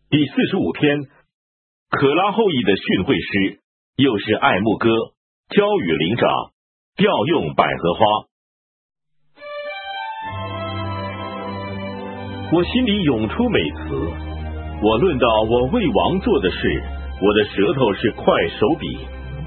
第45篇，可拉后裔的训诲诗，又是爱慕歌，交与灵长，调用百合花。我心里涌出美词，我论到我为王做的事，我的舌头是快手笔。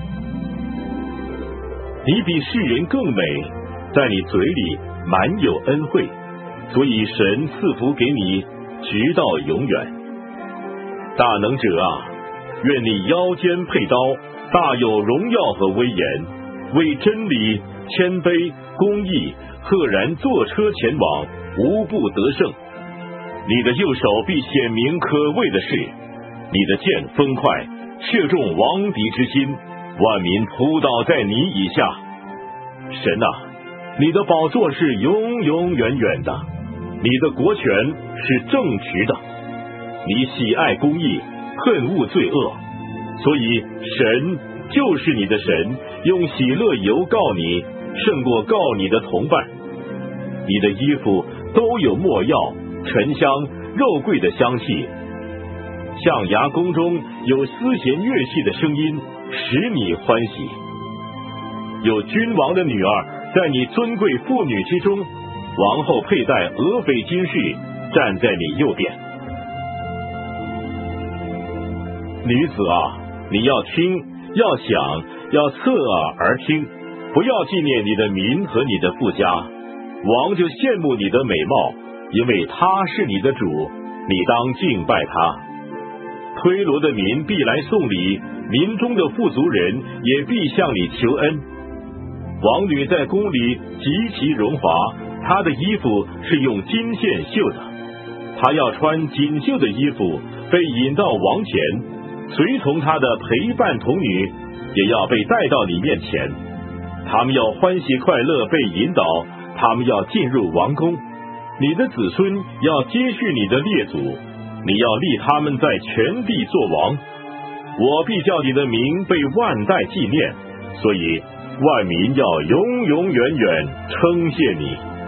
你比世人更美，在你嘴里满有恩惠，所以神赐福给你，直到永远。大能者啊，愿你腰间佩刀，大有荣耀和威严，为真理、谦卑、公义，赫然坐车前往，无不得胜。你的右手必显明可畏的事，你的箭锋快，射中王敌之心，万民扑倒在你以下。神啊，你的宝座是永永远远的，你的国权是正直的，你喜爱公义，恨恶罪恶，所以神就是你的神，用喜乐油告你，胜过告你的同伴。你的衣服都有没药、沉香、肉桂的香气，象牙宫中有丝弦乐器的声音，使你欢喜。有君王的女儿在你尊贵妇女之中，王后佩戴俄斐金饰，站在你右边。女子啊，你要听，要想，要侧耳而听，不要纪念你的民和你的父家。王就羡慕你的美貌，因为他是你的主，你当敬拜他。推罗的民必来送礼，民中的富足人也必向你求恩。王女在宫里极其荣华，她的衣服是用金线绣的，她要穿锦绣的衣服，被引到王前，随从她的陪伴童女也要被带到你面前，他们要欢喜快乐被引导，他们要进入王宫。你的子孙要接续你的列祖，你要立他们在全地作王。我必叫你的名被万代纪念，所以万民要永永远远称谢你。